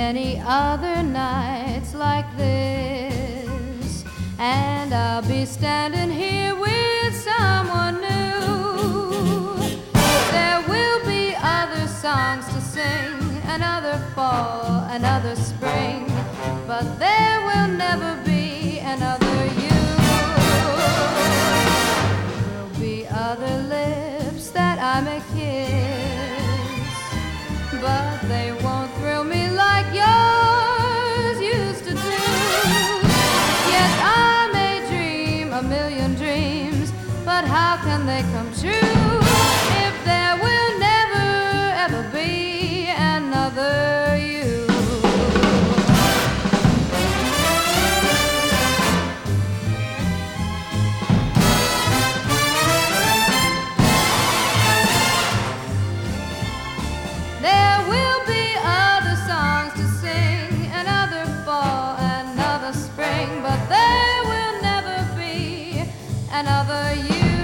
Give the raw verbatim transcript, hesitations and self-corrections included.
many other nights like this, and I'll be standing here with someone new. There will be other songs to sing, another fall, another spring, but there will never be another you. There'll be other lips that I may kiss, but they won't thrill me like yours used to do. Yes, I may dream a million dreams, but how can they come true if there will never ever be another you? There will be other songs to sing, another fall, another spring, but there will never be another you.